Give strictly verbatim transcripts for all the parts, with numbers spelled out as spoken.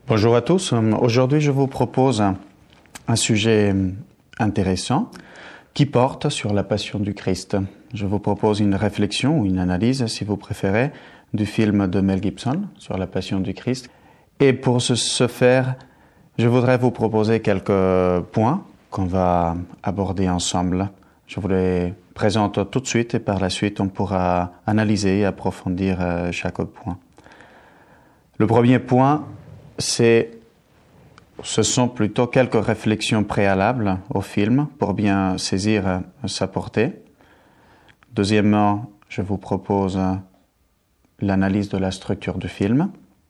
Bonjour à tous. Aujourd'hui, je vous propose un, un sujet intéressant qui porte sur la Passion du Christ. Je vous propose une réflexion ou une analyse, si vous préférez, du film de Mel Gibson sur la Passion du Christ. Et pour ce, ce faire, je voudrais vous proposer quelques points qu'on va aborder ensemble. Je vous les présente tout de suite et par la suite, on pourra analyser et approfondir chaque point. Le premier point, c'est, ce sont plutôt quelques réflexions préalables au film pour bien saisir sa portée. Deuxièmement, je vous propose l'analyse de la structure du film.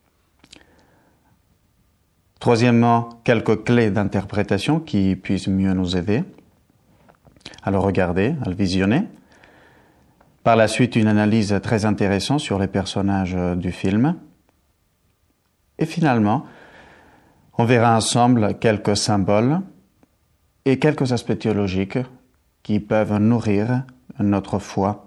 Troisièmement, quelques clés d'interprétation qui puissent mieux nous aider à le regarder, à le visionner. Par la suite, une analyse très intéressante sur les personnages du film. Et finalement, on verra ensemble quelques symboles et quelques aspects théologiques qui peuvent nourrir notre foi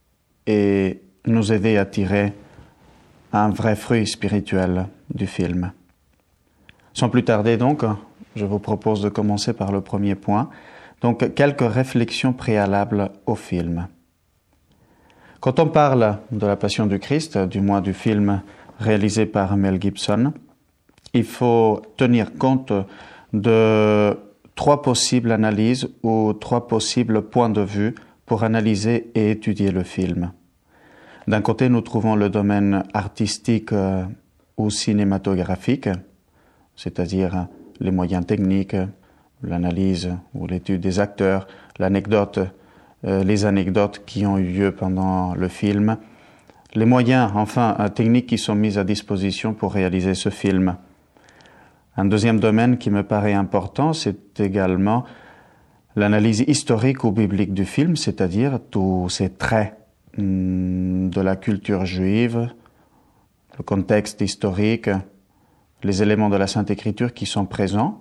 et nous aider à tirer un vrai fruit spirituel du film. Sans plus tarder donc, je vous propose de commencer par le premier point. Donc, quelques réflexions préalables au film. Quand on parle de la Passion du Christ, du moins du film réalisé par Mel Gibson, il faut tenir compte de trois possibles analyses ou trois possibles points de vue pour analyser et étudier le film. D'un côté, nous trouvons le domaine artistique ou cinématographique, c'est-à-dire les moyens techniques, l'analyse ou l'étude des acteurs, l'anecdote, euh, les anecdotes qui ont eu lieu pendant le film, les moyens, enfin, techniques qui sont mis à disposition pour réaliser ce film. Un deuxième domaine qui me paraît important, c'est également l'analyse historique ou biblique du film, c'est-à-dire tous ces traits hum, de la culture juive, le contexte historique, les éléments de la Sainte Écriture qui sont présents.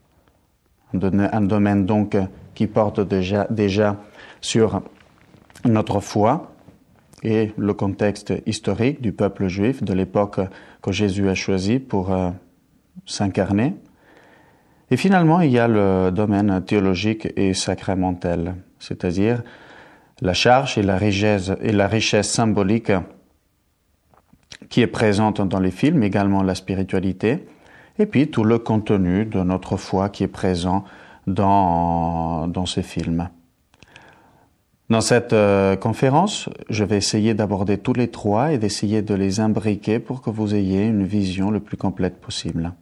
Un domaine donc qui porte déjà, déjà sur notre foi et le contexte historique du peuple juif de l'époque que Jésus a choisi pour euh, s'incarner. Et finalement, il y a le domaine théologique et sacramentel, c'est-à-dire la charge et la richesse, et la richesse symbolique qui est présente dans les films, également la spiritualité, et puis tout le contenu de notre foi qui est présent dans, dans ces films. Dans cette euh, conférence, je vais essayer d'aborder tous les trois et d'essayer de les imbriquer pour que vous ayez une vision le plus complète possible.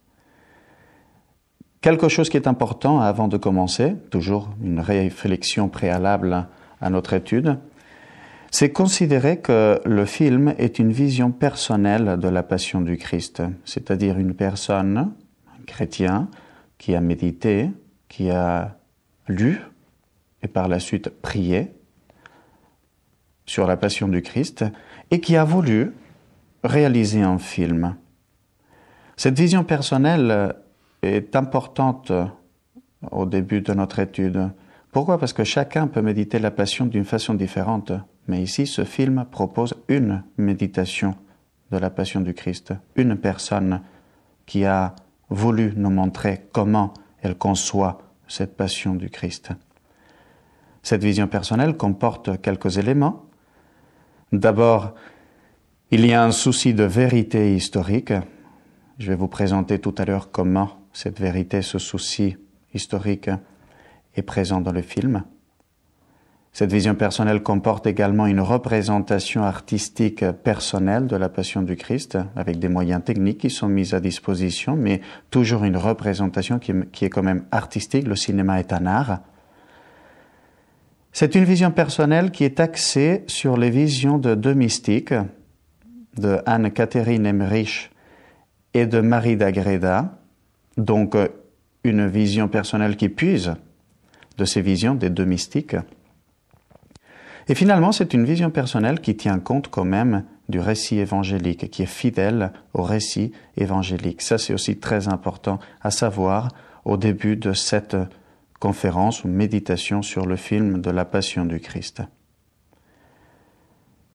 Quelque chose qui est important avant de commencer, toujours une réflexion préalable à notre étude, c'est considérer que le film est une vision personnelle de la Passion du Christ, c'est-à-dire une personne, un chrétien, qui a médité, qui a lu et par la suite prié sur la Passion du Christ et qui a voulu réaliser un film. Cette vision personnelle est importante au début de notre étude. Pourquoi? Parce que chacun peut méditer la Passion d'une façon différente. Mais ici, ce film propose une méditation de la Passion du Christ. Une personne qui a voulu nous montrer comment elle conçoit cette Passion du Christ. Cette vision personnelle comporte quelques éléments. D'abord, il y a un souci de vérité historique. Je vais vous présenter tout à l'heure comment cette vérité, ce souci historique est présent dans le film. Cette vision personnelle comporte également une représentation artistique personnelle de la Passion du Christ, avec des moyens techniques qui sont mis à disposition, mais toujours une représentation qui est, qui est quand même artistique. Le cinéma est un art. C'est une vision personnelle qui est axée sur les visions de deux mystiques, de Anne-Catherine Emmerich et de Marie d'Agreda, donc une vision personnelle qui puise de ces visions des deux mystiques. Et finalement, c'est une vision personnelle qui tient compte quand même du récit évangélique, qui est fidèle au récit évangélique. Ça, c'est aussi très important à savoir au début de cette conférence ou méditation sur le film de la Passion du Christ.